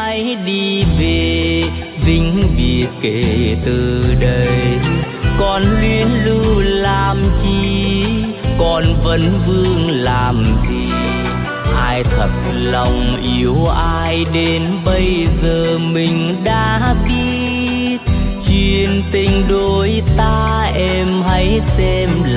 hãy đi về, vĩnh biệt kể từ đây. Còn luyến lưu làm chi, còn vẫn vương làm gì? Ai thật lòng yêu ai đến bây giờ mình đã biết. Chuyện tình đôi ta em hãy xem